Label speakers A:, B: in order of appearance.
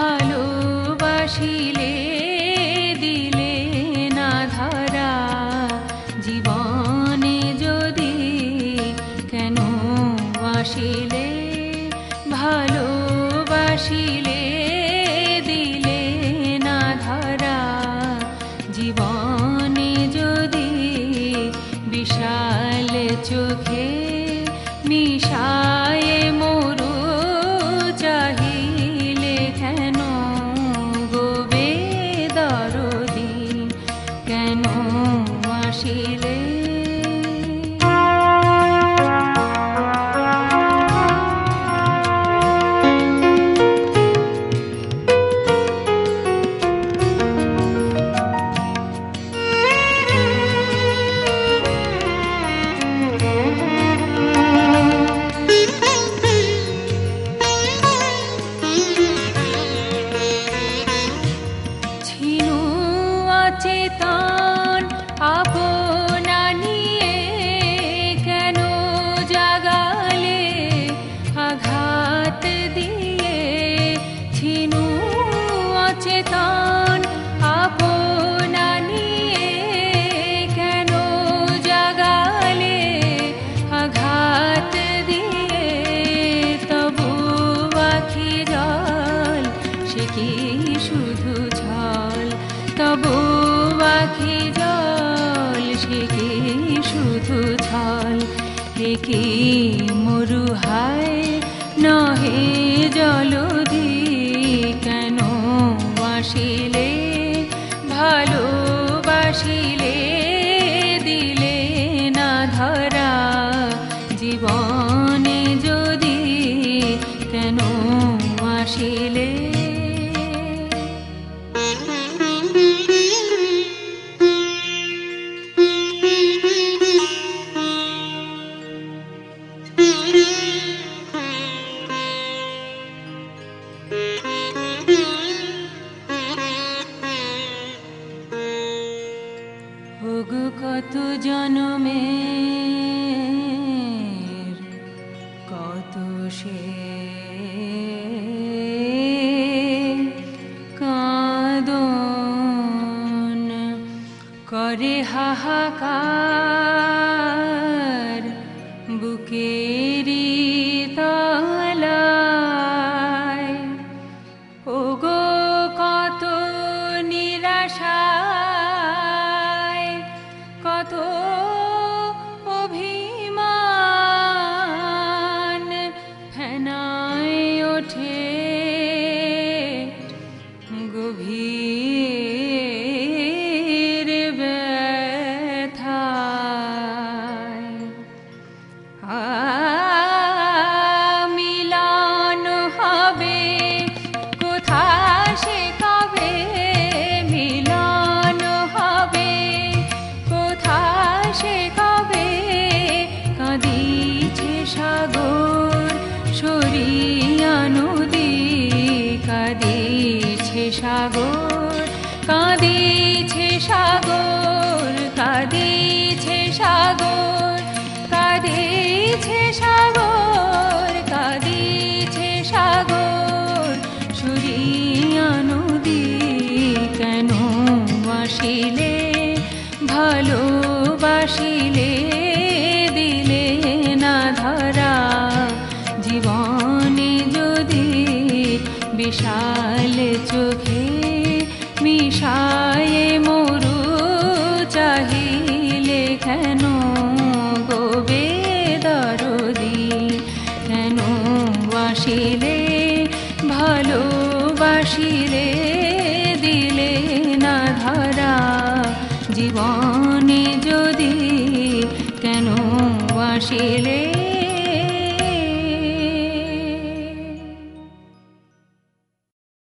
A: ভালোবাসিলে দিলে না ধরা জীবনে যদি কেন আসিলে ভালোবাসিলে দিলে না ধরা জীবনে যদি বিশাল চোখে মিশায় মরু চাহিলে কেন গোবে দরদি কেন আসিলে চেতন আপনা নিয়ে কেন জাগালে আঘাত দিয়ে ছিনু অচেতন আপনা নিয়ে কেন জাগালে আঘাত দিয়ে তবু আখি জল সে কি শুধু ছল তবু আখি জল সে কি শুধু ছল হে কি মরু হায় নহে জলধি কেন আসিলে ভালোবাসিলে দিলে না ধরা জীবনে যদি কেন আসিলে ওগো কত জনমের কত সে কাঁদন করে হাহাকার বুকেরি তলায় ওগো কত নিরাশা কত অভিমান ফেনায় ওঠে গভীর ব্যথায় মিলন হবে কোথা সে কবে মিলন হবে সে কবে কাঁদিছে সাগর সরিয়া নদী কাঁদিছে সাগর কাঁদিছে সাগর কাঁদিছে সাগর কাঁদিছে সাগর কাঁদিছে সাগর সরিয়া নদী কেন আসিলে ভালোবাসিলে দিলে না ধরা জীবনে যদি বিশাল চোখে মিশায়ে মরু চাহিলে কেন গোবে দরদি কেন আসিলে ভালোবাসিলে দিলে না ধরা জীবনে যদি কেন আসিলে